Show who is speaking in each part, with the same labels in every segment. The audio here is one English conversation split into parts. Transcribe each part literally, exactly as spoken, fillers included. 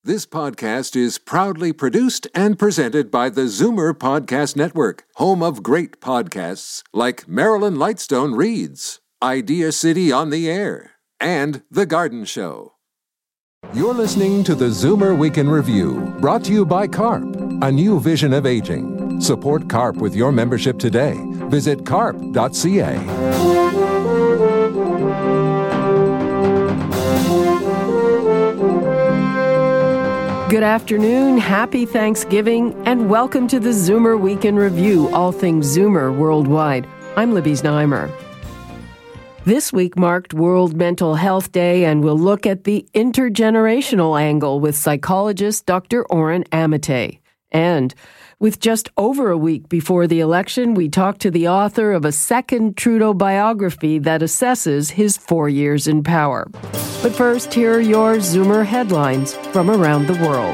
Speaker 1: This podcast is proudly produced and presented by the Zoomer Podcast Network, home of great podcasts like Marilyn Lightstone Reads, Idea City on the Air, and The Garden Show. You're listening to the Zoomer Week in Review, brought to you by CARP, a new vision of aging. Support CARP with your membership today. Visit carp dot c a.
Speaker 2: Good afternoon, happy Thanksgiving, and welcome to the Zoomer Week in Review, all things Zoomer worldwide. I'm Libby Znaimer. This week marked World Mental Health Day, and we'll look at the intergenerational angle with psychologist Doctor Oren Amitay. And with just over a week before the election, we talk to the author of a second Trudeau biography that assesses his four years in power. But first, here are your Zoomer headlines from around the world.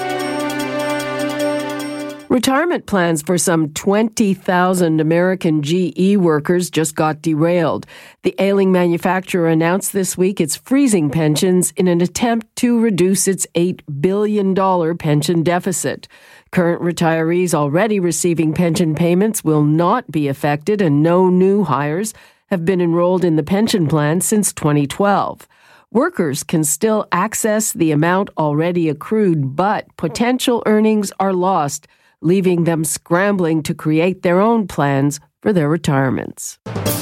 Speaker 2: Retirement plans for some twenty thousand American G E workers just got derailed. The ailing manufacturer announced this week it's freezing pensions in an attempt to reduce its eight billion dollars pension deficit. Current retirees already receiving pension payments will not be affected, and no new hires have been enrolled in the pension plan since twenty twelve. Workers can still access the amount already accrued, but potential earnings are lost, leaving them scrambling to create their own plans for their retirements.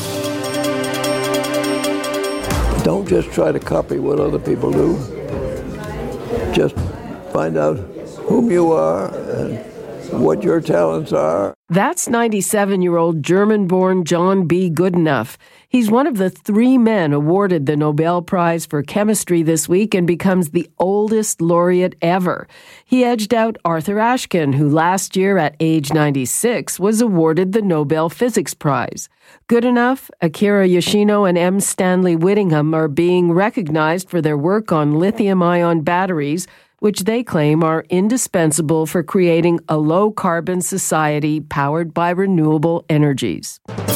Speaker 3: Don't just try to copy what other people do. Just find out whom you are and what your talents are.
Speaker 2: That's ninety-seven-year-old German-born John B. Goodenough. He's one of the three men awarded the Nobel Prize for Chemistry this week and becomes the oldest laureate ever. He edged out Arthur Ashkin, who last year at age ninety-six was awarded the Nobel Physics Prize. Goodenough, Akira Yoshino, and M. Stanley Whittingham are being recognized for their work on lithium-ion batteries, which they claim are indispensable for creating a low-carbon society powered by renewable energies.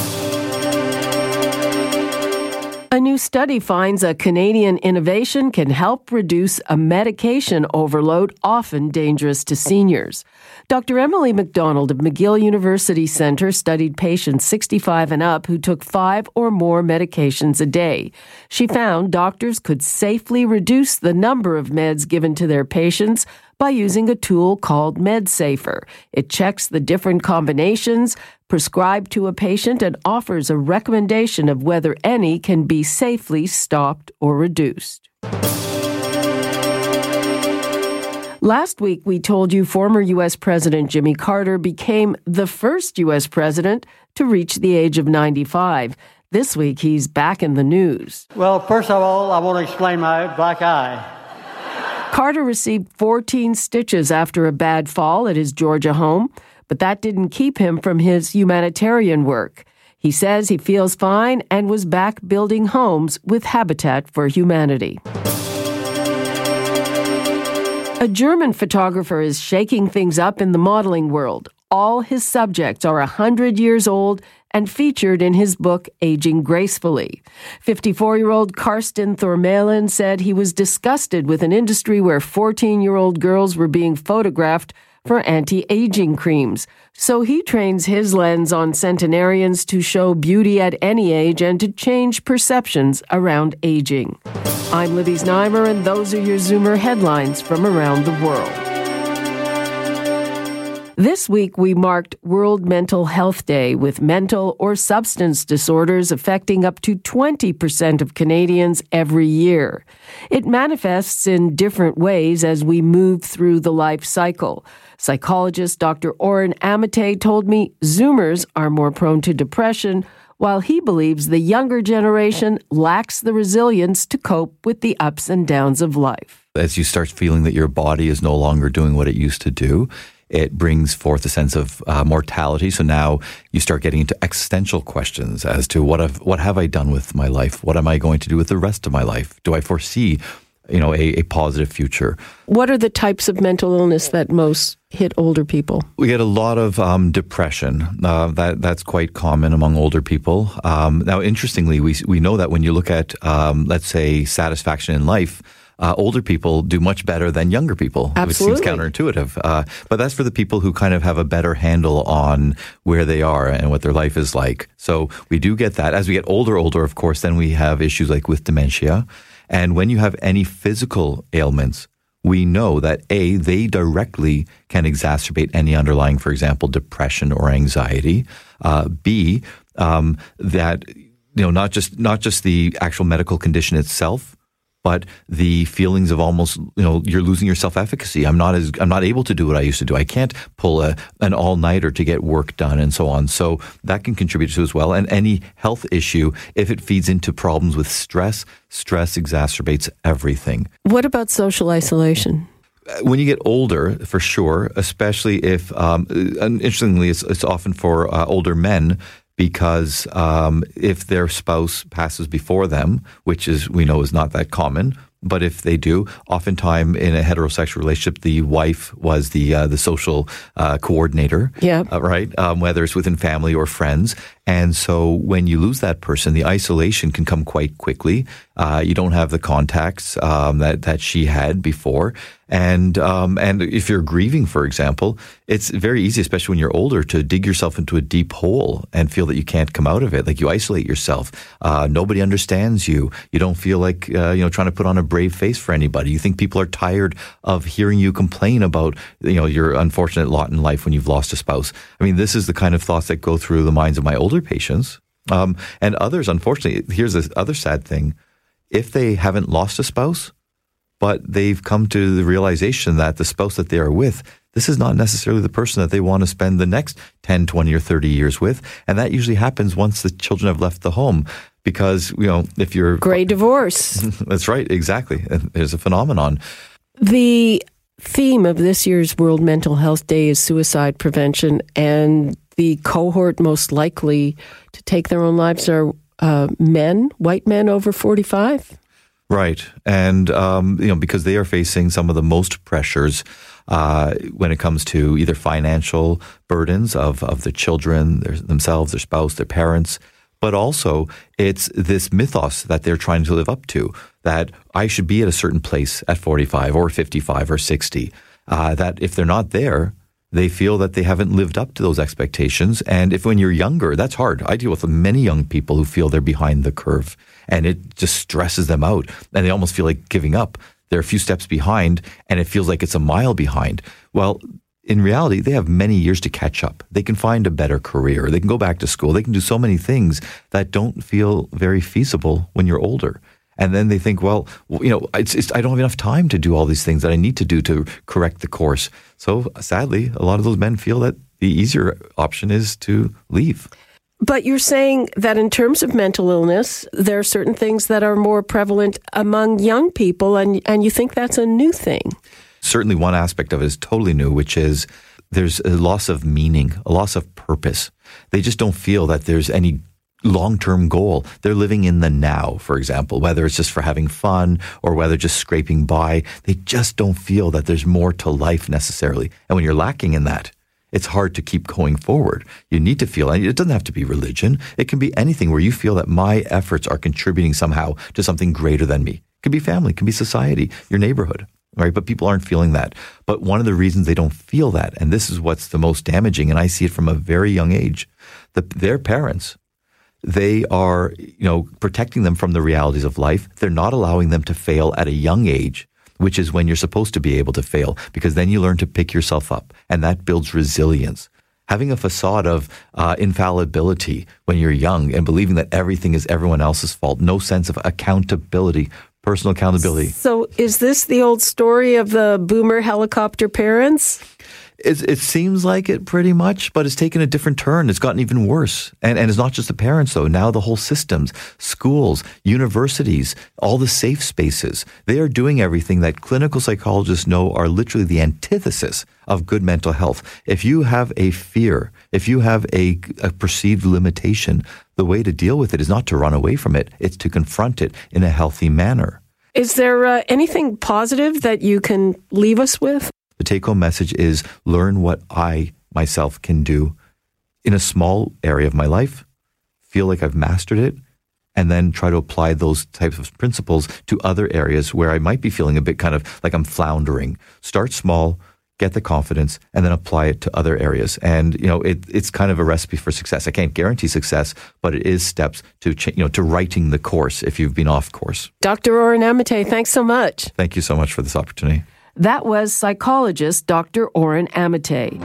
Speaker 2: A new study finds a Canadian innovation can help reduce a medication overload often dangerous to seniors. Doctor Emily McDonald of McGill University Centre studied patients sixty-five and up who took five or more medications a day. She found doctors could safely reduce the number of meds given to their patients by using a tool called MedSafer. It checks the different combinations prescribed to a patient and offers a recommendation of whether any can be safely stopped or reduced. Last week, we told you former U S President Jimmy Carter became the first U S president to reach the age of ninety-five. This week, he's back in the news.
Speaker 4: Well, first of all, I want to explain my black eye.
Speaker 2: Carter received fourteen stitches after a bad fall at his Georgia home, but that didn't keep him from his humanitarian work. He says he feels fine and was back building homes with Habitat for Humanity. A German photographer is shaking things up in the modeling world. All his subjects are one hundred years old and featured in his book, Aging Gracefully. fifty-four-year-old Karsten Thormalen said he was disgusted with an industry where fourteen-year-old girls were being photographed for anti-aging creams. So he trains his lens on centenarians to show beauty at any age and to change perceptions around aging. I'm Libby Znaimer, and those are your Zoomer headlines from around the world. This week, we marked World Mental Health Day, with mental or substance disorders affecting up to twenty percent of Canadians every year. It manifests in different ways as we move through the life cycle. Psychologist Doctor Oren Amitay told me Zoomers are more prone to depression, while he believes the younger generation lacks the resilience to cope with the ups and downs of life.
Speaker 5: As you start feeling that your body is no longer doing what it used to do, it brings forth a sense of uh, mortality. So now you start getting into existential questions as to what have, what have I done with my life? What am I going to do with the rest of my life? Do I foresee, you know, a, a positive future?
Speaker 2: What are the types of mental illness that most hit older people?
Speaker 5: We get a lot of um, depression. Uh, that that's quite common among older people. Um, now, interestingly, we we know that when you look at, um, let's say, satisfaction in life, uh, older people do much better than younger people,
Speaker 2: Absolutely.
Speaker 5: which seems counterintuitive. Uh, but that's for the people who kind of have a better handle on where they are and what their life is like. So we do get that. As we get older, older, of course, then we have issues like with dementia. And when you have any physical ailments, we know that A, they directly can exacerbate any underlying, for example, depression or anxiety. Uh, B, um, that you know not just not just the actual medical condition itself, but the feelings of almost, you know, you're losing your self-efficacy. I'm not as I'm not able to do what I used to do. I can't pull a, an all-nighter to get work done and so on. So that can contribute to as well. And any health issue, if it feeds into problems with stress, stress exacerbates everything.
Speaker 2: What about social isolation?
Speaker 5: When you get older, for sure, especially if, um, and interestingly, it's, it's often for uh, older men, because um, if their spouse passes before them, which is we know is not that common, but if they do, oftentimes in a heterosexual relationship, the wife was the uh, the social uh, coordinator,
Speaker 2: yeah,
Speaker 5: uh, right? Um, whether it's within family or friends. And so when you lose that person, the isolation can come quite quickly. Uh, you don't have the contacts um, that, that she had before. And um, and if you're grieving, for example, it's very easy, especially when you're older, to dig yourself into a deep hole and feel that you can't come out of it. Like you isolate yourself. Uh, nobody understands you. You don't feel like, uh, you know, trying to put on a brave face for anybody. You think people are tired of hearing you complain about, you know, your unfortunate lot in life when you've lost a spouse. I mean, this is the kind of thoughts that go through the minds of my older patients. Um, and others, unfortunately, here's the other sad thing. If they haven't lost a spouse, but they've come to the realization that the spouse that they are with, this is not necessarily the person that they want to spend the next ten, twenty, or thirty years with. And that usually happens once the children have left the home. Because, you know, if you're...
Speaker 2: Gray divorce.
Speaker 5: That's right, exactly. There's a phenomenon.
Speaker 2: The theme of this year's World Mental Health Day is suicide prevention, and the cohort most likely to take their own lives are uh, men, white men over forty-five.
Speaker 5: Right. And, um, you know, because they are facing some of the most pressures uh, when it comes to either financial burdens of, of the children, their, themselves, their spouse, their parents, but also it's this mythos that they're trying to live up to, that I should be at a certain place at forty-five or fifty-five or sixty, uh, that if they're not there, they feel that they haven't lived up to those expectations. And if when you're younger, that's hard. I deal with many young people who feel they're behind the curve, and it just stresses them out. And they almost feel like giving up. They're a few steps behind, and it feels like it's a mile behind. Well, in reality, they have many years to catch up. They can find a better career. They can go back to school. They can do so many things that don't feel very feasible when you're older. And then they think, well, you know, it's, it's, I don't have enough time to do all these things that I need to do to correct the course. So sadly, a lot of those men feel that the easier option is to leave.
Speaker 2: But you're saying that in terms of mental illness, there are certain things that are more prevalent among young people, and, and you think that's a new thing.
Speaker 5: Certainly one aspect of it is totally new, which is there's a loss of meaning, a loss of purpose. They just don't feel that there's any long-term goal. They're living in the now, for example, whether it's just for having fun or whether just scraping by. They just don't feel that there's more to life necessarily. And when you're lacking in that, it's hard to keep going forward. You need to feel, and it doesn't have to be religion. It can be anything where you feel that my efforts are contributing somehow to something greater than me. It can be family, it can be society, your neighborhood, right? But people aren't feeling that. But one of the reasons they don't feel that, and this is what's the most damaging, and I see it from a very young age, the, their parents, they are, you know, protecting them from the realities of life. They're not allowing them to fail at a young age, which is when you're supposed to be able to fail, because then you learn to pick yourself up, and that builds resilience. Having a facade of uh, infallibility when you're young and believing that everything is everyone else's fault, no sense of accountability, personal accountability.
Speaker 2: So is this the old story of the boomer helicopter parents?
Speaker 5: It, it seems like it pretty much, but it's taken a different turn. It's gotten even worse. And, and it's not just the parents, though. Now the whole systems, schools, universities, all the safe spaces, they are doing everything that clinical psychologists know are literally the antithesis of good mental health. If you have a fear, if you have a, a perceived limitation, the way to deal with it is not to run away from it. It's to confront it in a healthy manner.
Speaker 2: Is there uh, anything positive that you can leave us with?
Speaker 5: The take-home message is learn what I myself can do in a small area of my life, feel like I've mastered it, and then try to apply those types of principles to other areas where I might be feeling a bit kind of like I'm floundering. Start small, get the confidence, and then apply it to other areas. And, you know, it, it's kind of a recipe for success. I can't guarantee success, but it is steps to, ch- you know, to righting the course if you've been off course. Doctor
Speaker 2: Oren Amitay, thanks so much.
Speaker 5: Thank you so much for this opportunity.
Speaker 2: That was psychologist Doctor Oren Amitay.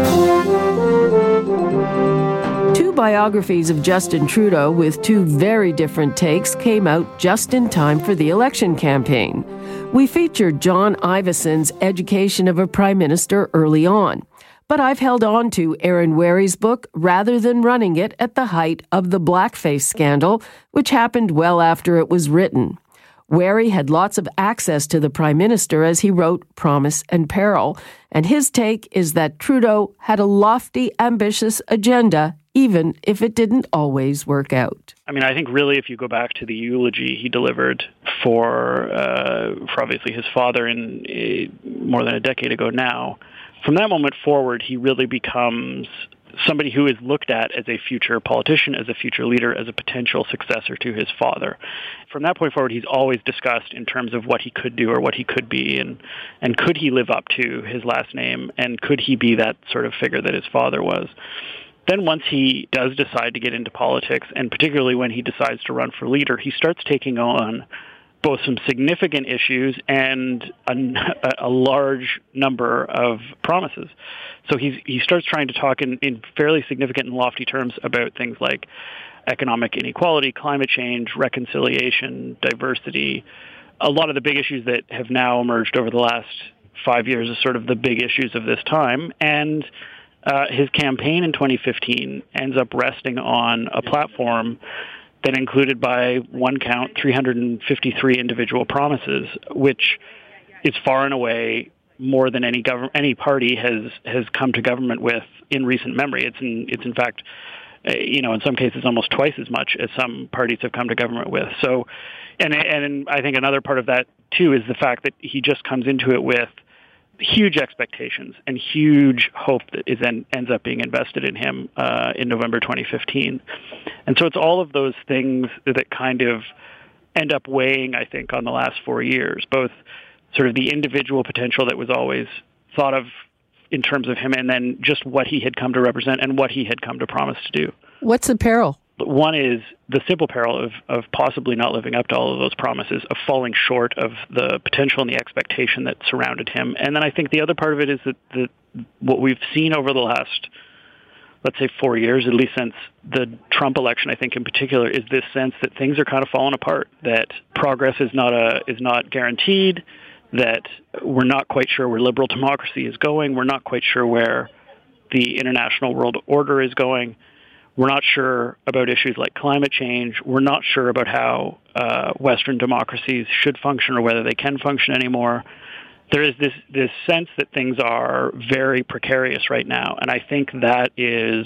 Speaker 2: Two biographies of Justin Trudeau with two very different takes came out just in time for the election campaign. We featured John Iveson's Education of a Prime Minister early on, but I've held on to Aaron Wary's book rather than running it at the height of the blackface scandal, which happened well after it was written. Wary had lots of access to the Prime Minister as he wrote Promise and Peril, and his take is that Trudeau had a lofty, ambitious agenda, even if it didn't always work out.
Speaker 6: I mean, I think really if you go back to the eulogy he delivered for, uh, for obviously his father in uh, more than a decade ago now, from that moment forward, he really becomes somebody who is looked at as a future politician, as a future leader, as a potential successor to his father. From that point forward, he's always discussed in terms of what he could do or what he could be, and, and could he live up to his last name, and could he be that sort of figure that his father was. Then once he does decide to get into politics, and particularly when he decides to run for leader, he starts taking on both some significant issues and a, a large number of promises. So he's, he starts trying to talk in, in fairly significant and lofty terms about things like economic inequality, climate change, reconciliation, diversity, a lot of the big issues that have now emerged over the last five years as sort of the big issues of this time. And uh, his campaign in twenty fifteen ends up resting on a platform that included, by one count, three hundred fifty-three individual promises, which is far and away more than any government, any party has has come to government with in recent memory. It's in it's in fact, uh, you know, in some cases almost twice as much as some parties have come to government with. So, and and I think another part of that too is the fact that he just comes into it with huge expectations and huge hope that is en- ends up being invested in him uh, in November twenty fifteen. And so it's all of those things that kind of end up weighing, I think, on the last four years, both sort of the individual potential that was always thought of in terms of him, and then just what he had come to represent and what he had come to promise to do.
Speaker 2: What's the peril?
Speaker 6: One is the simple peril of, of possibly not living up to all of those promises, of falling short of the potential and the expectation that surrounded him. And then I think the other part of it is that the, what we've seen over the last, let's say, four years, at least since the Trump election, I think in particular, is this sense that things are kind of falling apart, that progress is not a is not guaranteed, that we're not quite sure where liberal democracy is going, we're not quite sure where the international world order is going. We're not sure about issues like climate change. We're not sure about how uh, Western democracies should function or whether they can function anymore. There is this, this sense that things are very precarious right now, and I think that is,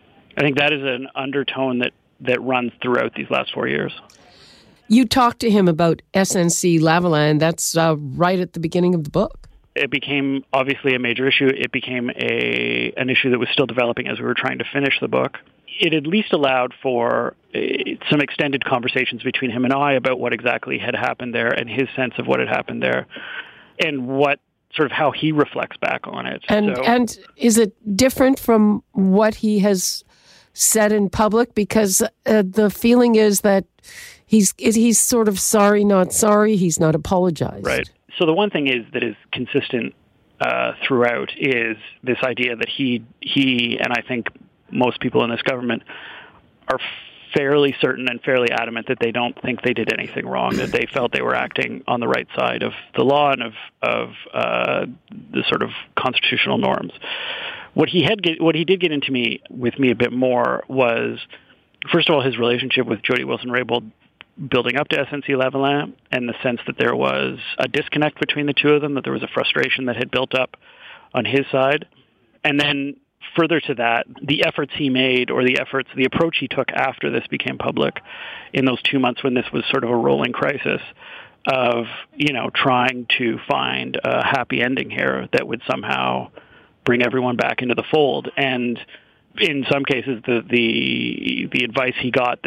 Speaker 6: I think that is an undertone that, that runs throughout these last four years.
Speaker 2: You talked to him about S N C Lavalin. That's uh, right at the beginning of the book.
Speaker 6: It became obviously a major issue. It became a an issue that was still developing as we were trying to finish the book. It at least allowed for uh, some extended conversations between him and I about what exactly had happened there and his sense of what had happened there and what sort of how he reflects back on it.
Speaker 2: And
Speaker 6: so,
Speaker 2: and is it different from what he has said in public? Because uh, the feeling is that he's he's sort of sorry, not sorry. He's not apologized.
Speaker 6: Right. So the one thing is that is consistent uh, throughout is this idea that he he and I think most people in this government are fairly certain and fairly adamant that they don't think they did anything wrong, that they felt they were acting on the right side of the law and of of uh, the sort of constitutional norms. What he had get, what he did get into me with me a bit more was, first of all, his relationship with Jody Wilson-Raybould building up to S N C Lavalin, and the sense that there was a disconnect between the two of them, that there was a frustration that had built up on his side. And then further to that, the efforts he made, or the efforts, the approach he took after this became public in those two months when this was sort of a rolling crisis of, you know, trying to find a happy ending here that would somehow bring everyone back into the fold. And in some cases, the the, the advice he got that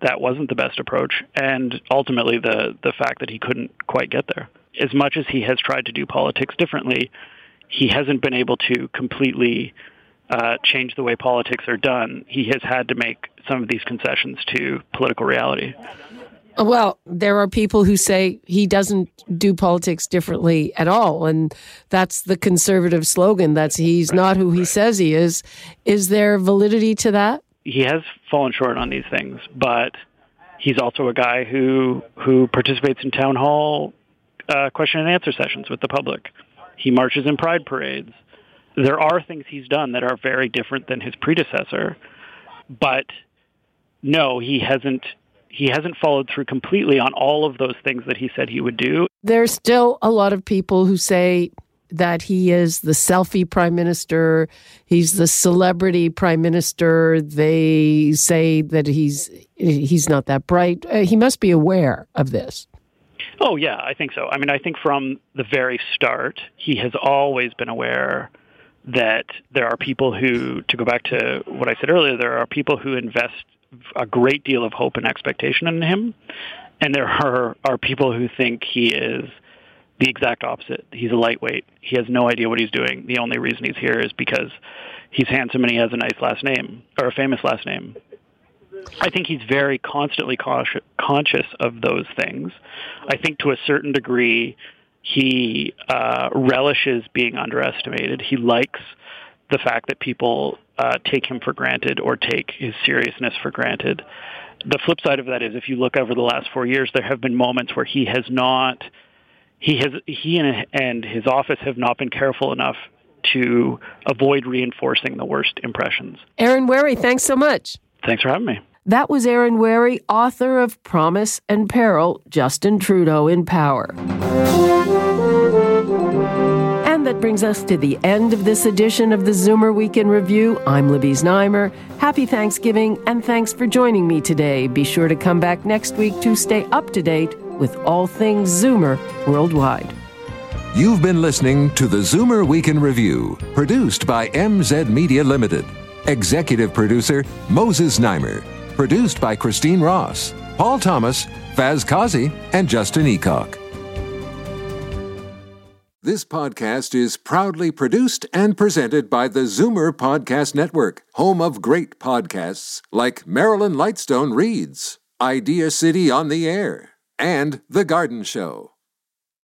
Speaker 6: that wasn't the best approach, and ultimately the, the fact that he couldn't quite get there. As much as he has tried to do politics differently, he hasn't been able to completely uh, change the way politics are done. He has had to make some of these concessions to political reality.
Speaker 2: Well, there are people who say he doesn't do politics differently at all, and that's the conservative slogan. That's he's right. not who he right. says he is. Is there validity to that?
Speaker 6: He has fallen short on these things, but he's also a guy who who participates in town hall uh, question and answer sessions with the public. He marches in pride parades. There are things he's done that are very different than his predecessor, but no, he hasn't. He hasn't followed through completely on all of those things that he said he would do.
Speaker 2: There's still a lot of people who say that he is the selfie prime minister. He's the celebrity prime minister. They say that he's he's not that bright. Uh, he must be aware of this.
Speaker 6: Oh, yeah, I think so. I mean, I think from the very start, he has always been aware that there are people who, to go back to what I said earlier, there are people who invest a great deal of hope and expectation in him, and there are, are people who think he is the exact opposite. He's a lightweight. He has no idea what he's doing. The only reason he's here is because he's handsome and he has a nice last name, or a famous last name. I think he's very constantly cautious, conscious of those things. I think to a certain degree, he uh, relishes being underestimated. He likes the fact that people uh, take him for granted or take his seriousness for granted. The flip side of that is, if you look over the last four years, there have been moments where he has not, he has, he and, and his office have not been careful enough to avoid reinforcing the worst impressions.
Speaker 2: Aaron Wherry, thanks so much.
Speaker 6: Thanks for having me.
Speaker 2: That was Aaron Wherry, author of Promise and Peril, Justin Trudeau in Power. And that brings us to the end of this edition of the Zoomer Week in Review. I'm Libby Znaimer. Happy Thanksgiving, and thanks for joining me today. Be sure to come back next week to stay up to date with all things Zoomer worldwide.
Speaker 1: You've been listening to the Zoomer Week in Review, produced by M Z Media Limited. Executive producer, Moses Znaimer. Produced by Christine Ross, Paul Thomas, Faz Kazi, and Justin Eacock. This podcast is proudly produced and presented by the Zoomer Podcast Network, home of great podcasts like Marilyn Lightstone Reads, Idea City on the Air, and The Garden Show.